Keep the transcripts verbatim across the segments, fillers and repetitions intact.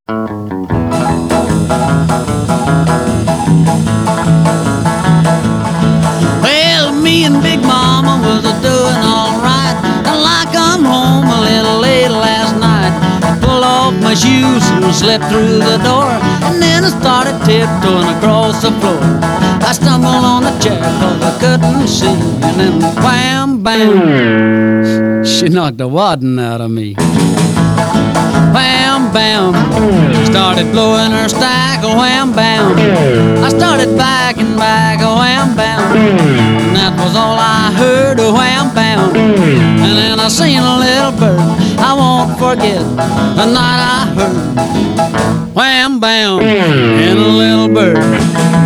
Well, me and Big Mama was a doing all right till I come home a little late last night. I pulled off my shoes and slipped through the door, and then I started tiptoeing across the floor. I stumbled on the chair cause I couldn't see, and then wham, bam, she knocked the wadding out of me. Wham, bam, started blowing her stack, wham, bam. I started backing back, wham, bam, and that was all I heard, wham, bam. And then I seen a little bird, I won't forget the night I heard wham, bam, and a little bird.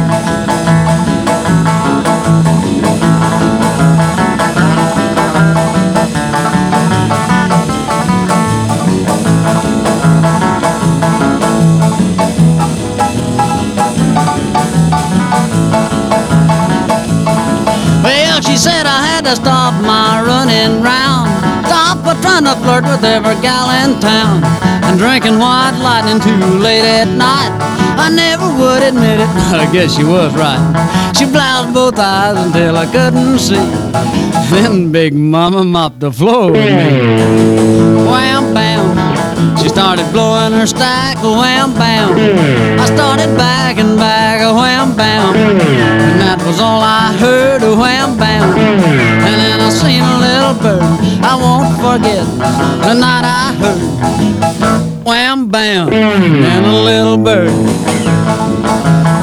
Well, she said I had to stop my running round, stop a trying to flirt with every gal in town, and drinking white lightning too late at night. I never would admit it, I guess she was right. She bloused both eyes until I couldn't see, then Big Mama mopped the floor with me. Wham, bam, she started blowing her stack, wham, bam. I started backing back, wham, bam, and that was all I heard, wham, bam. And then I seen a little bird, I won't forget the night I heard wham, bam, and a little bird.